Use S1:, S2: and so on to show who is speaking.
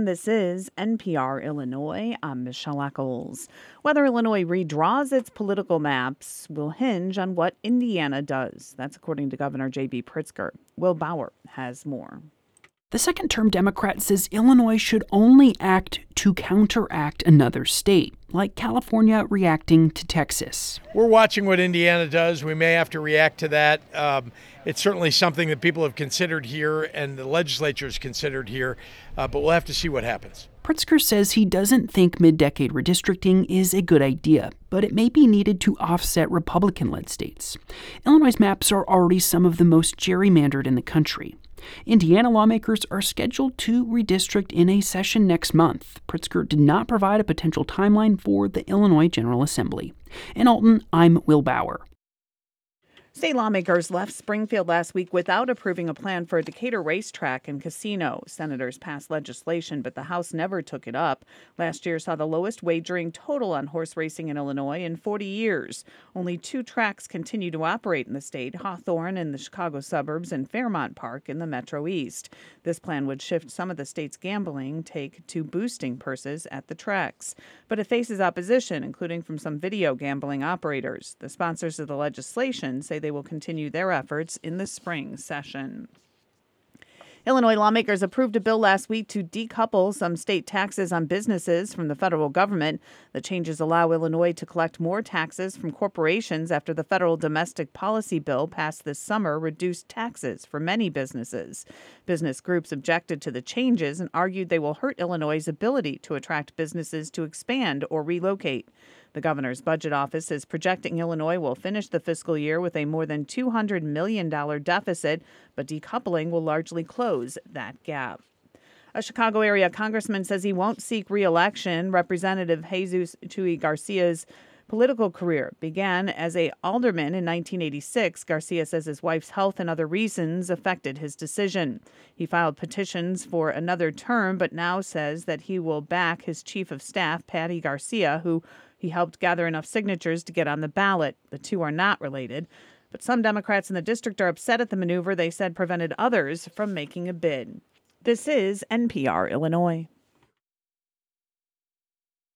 S1: This is NPR Illinois. I'm Michelle Eccles. Whether Illinois redraws its political maps will hinge on what Indiana does. That's according to Governor J.B. Pritzker. Will Bauer has more.
S2: The second-term Democrat says Illinois should only act to counteract another state, like California reacting to Texas.
S3: We're watching what Indiana does. We may have to react to that. It's certainly something that people have considered here and the legislature has considered here, but we'll have to see what happens.
S2: Pritzker says he doesn't think mid-decade redistricting is a good idea, but it may be needed to offset Republican-led states. Illinois' maps are already some of the most gerrymandered in the country. Indiana lawmakers are scheduled to redistrict in a session next month. Pritzker did not provide a potential timeline for the Illinois General Assembly. In Alton, I'm Will Bauer.
S1: State lawmakers left Springfield last week without approving a plan for a Decatur racetrack and casino. Senators passed legislation, but the House never took it up. Last year saw the lowest wagering total on horse racing in Illinois in 40 years. Only 2 tracks continue to operate in the state, Hawthorne in the Chicago suburbs and Fairmount Park in the Metro East. This plan would shift some of the state's gambling take to boosting purses at the tracks. But it faces opposition, including from some video gambling operators. The sponsors of the legislation say they will continue their efforts in the spring session. Illinois lawmakers approved a bill last week to decouple some state taxes on businesses from the federal government. The changes allow Illinois to collect more taxes from corporations after the federal domestic policy bill passed this summer reduced taxes for many businesses. Business groups objected to the changes and argued they will hurt Illinois' ability to attract businesses to expand or relocate. The governor's budget office is projecting Illinois will finish the fiscal year with a more than $200 million deficit, but decoupling will largely close that gap. A Chicago area congressman says he won't seek re-election. Representative Jesus Chuy Garcia's political career began as an alderman in 1986. Garcia says his wife's health and other reasons affected his decision. He filed petitions for another term, but now says that he will back his chief of staff, Patty Garcia, who he helped gather enough signatures to get on the ballot. The two are not related, but some Democrats in the district are upset at the maneuver they said prevented others from making a bid. This is NPR Illinois.